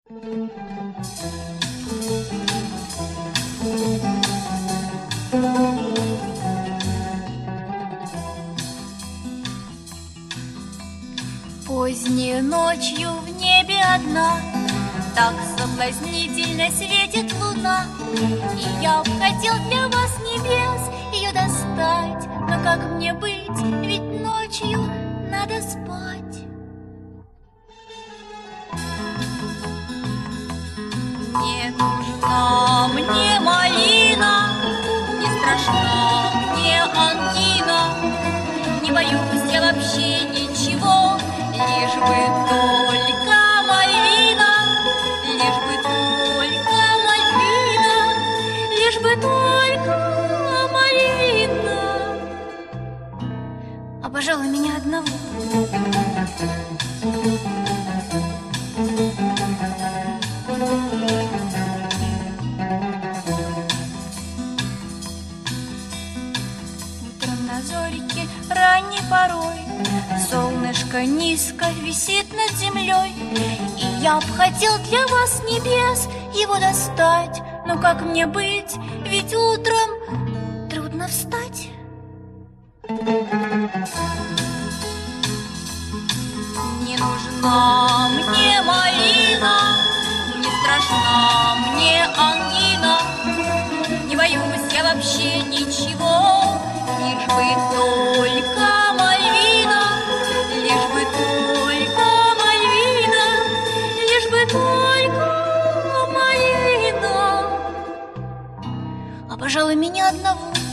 Поздней ночью в небе одна так соблазнительно светит луна, и я б хотел для вас небес ее достать, но как мне быть, ведь ночью надо спать. Не нужна мне малина, не страшна мне ангина, не боюсь я вообще ничего, лишь бы только Мальвина, лишь бы только Мальвина, лишь бы только Мальвина. А пожалуй, меня одного. Утром на зорике ранней порой солнышко низко висит над землей, и я б хотел для вас небес его достать, но как мне быть, ведь утром трудно встать. Не нужна мне малина, не страшна мне ангина, не боюсь я вообще ничего, лишь бы только Мальвина, лишь бы только Мальвина, лишь бы только Мальвина. А пожалуй, меня одного.